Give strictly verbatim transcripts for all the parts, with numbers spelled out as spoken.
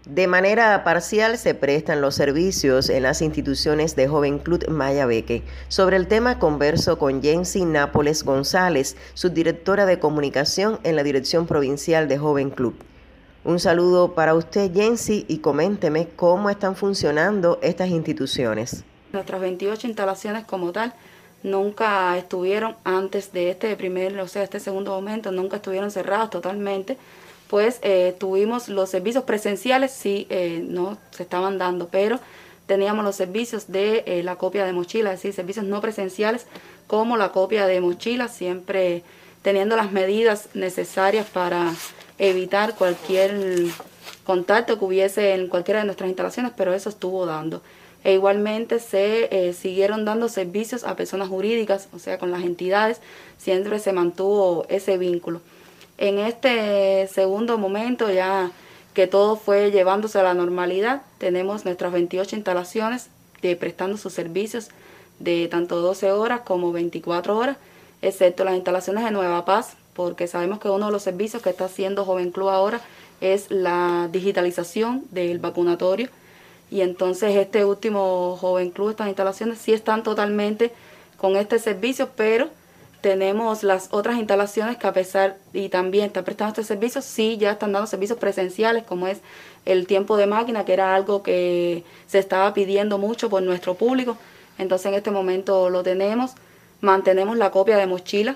De manera parcial se prestan los servicios en las instituciones de Joven Club Mayabeque. Sobre el tema converso con Jensi Nápoles González, subdirectora de comunicación en la Dirección Provincial de Joven Club. Un saludo para usted, Jensi, y coménteme cómo están funcionando estas instituciones. Nuestras veintiocho instalaciones como tal nunca estuvieron antes de este primer, o sea, este segundo momento, nunca estuvieron cerradas totalmente. Pues eh, tuvimos los servicios presenciales, sí, eh, no se estaban dando, pero teníamos los servicios de eh, la copia de mochila, es decir, servicios no presenciales como la copia de mochila, siempre teniendo las medidas necesarias para evitar cualquier contacto que hubiese en cualquiera de nuestras instalaciones, pero eso estuvo dando. E igualmente se eh, siguieron dando servicios a personas jurídicas, o sea, con las entidades, siempre se mantuvo ese vínculo. En este segundo momento, ya que todo fue llevándose a la normalidad, tenemos nuestras veintiocho instalaciones de, prestando sus servicios de tanto doce horas como veinticuatro horas, excepto las instalaciones de Nueva Paz, porque sabemos que uno de los servicios que está haciendo Joven Club ahora es la digitalización del vacunatorio. Y entonces este último Joven Club, estas instalaciones sí están totalmente con este servicio, pero tenemos las otras instalaciones que a pesar y también están prestando este servicio, sí ya están dando servicios presenciales, como es el tiempo de máquina, que era algo que se estaba pidiendo mucho por nuestro público. Entonces en este momento lo tenemos. Mantenemos la copia de mochila,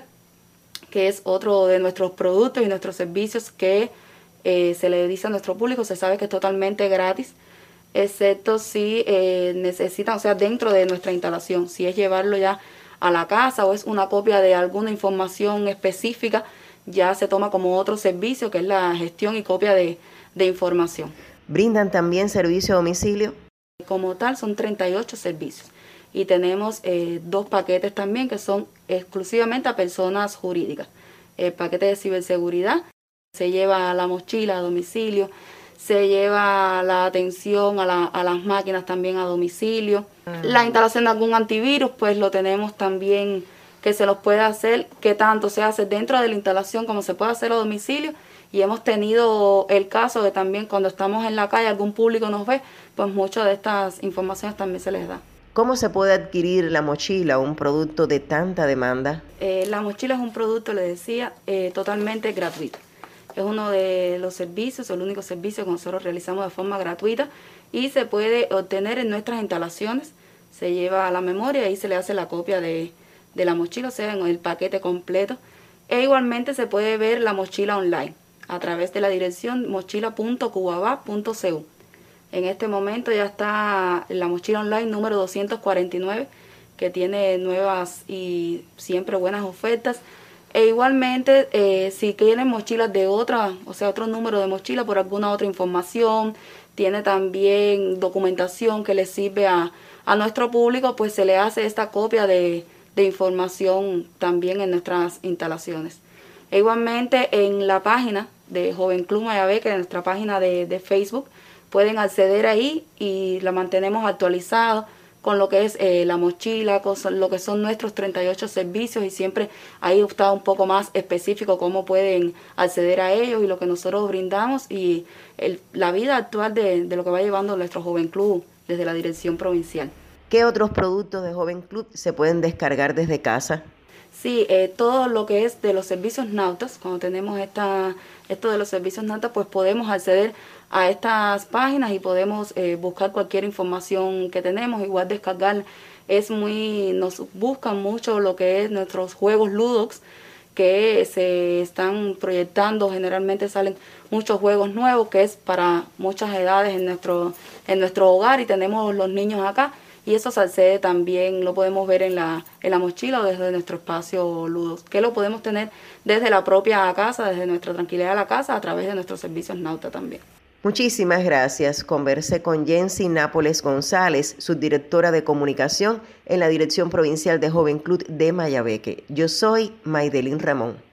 que es otro de nuestros productos y nuestros servicios que eh, se le dice a nuestro público. Se sabe que es totalmente gratis, excepto si eh, necesitan, o sea, dentro de nuestra instalación, si es llevarlo ya a la casa o es una copia de alguna información específica, ya se toma como otro servicio, que es la gestión y copia de, de información. ¿Brindan también servicio a domicilio? Como tal, son treinta y ocho servicios y tenemos eh, dos paquetes también que son exclusivamente a personas jurídicas. El paquete de ciberseguridad se lleva la mochila a domicilio, se lleva la atención a, la, a las máquinas también a domicilio. La instalación de algún antivirus, pues lo tenemos también que se los puede hacer, que tanto se hace dentro de la instalación como se puede hacer a domicilio. Y hemos tenido el caso de también cuando estamos en la calle, algún público nos ve, pues muchas de estas informaciones también se les da. ¿Cómo se puede adquirir la mochila, un producto de tanta demanda? Eh, la mochila es un producto, le decía, eh, totalmente gratuito. Es uno de los servicios, el único servicio que nosotros realizamos de forma gratuita y se puede obtener en nuestras instalaciones. Se lleva a la memoria y se le hace la copia de, de la mochila, o sea, en el paquete completo. E igualmente se puede ver la mochila online a través de la dirección mochila punto cubaba punto c u. En este momento ya está la mochila online número doscientos cuarenta y nueve, que tiene nuevas y siempre buenas ofertas. E igualmente, eh, si quieren mochilas de otra, o sea, otro número de mochila por alguna otra información, tiene también documentación que le sirve a, a nuestro público, pues se le hace esta copia de, de información también en nuestras instalaciones. E igualmente, en la página de Joven Club Mayabeque, en nuestra página de, de Facebook, pueden acceder ahí y la mantenemos actualizada con lo que es eh, la mochila, con lo que son nuestros treinta y ocho servicios, y siempre ahí está un poco más específico cómo pueden acceder a ellos y lo que nosotros brindamos y el, la vida actual de, de lo que va llevando nuestro Joven Club desde la dirección provincial. ¿Qué otros productos de Joven Club se pueden descargar desde casa? Sí, eh, todo lo que es de los servicios nautas, cuando tenemos esta, esto de los servicios nautas, pues podemos acceder a estas páginas y podemos eh, buscar cualquier información que tenemos, igual descargar. Es muy, nos buscan mucho lo que es nuestros juegos Ludox, que se están proyectando, generalmente salen muchos juegos nuevos, que es para muchas edades en nuestro, en nuestro hogar, y tenemos los niños acá. Y eso se accede también, lo podemos ver en la, en la mochila o desde nuestro espacio Ludos, que lo podemos tener desde la propia casa, desde nuestra tranquilidad de la casa, a través de nuestros servicios Nauta también. Muchísimas gracias. Conversé con Jensi Nápoles González, subdirectora de comunicación en la Dirección Provincial de Joven Club de Mayabeque. Yo soy Maydelín Ramón.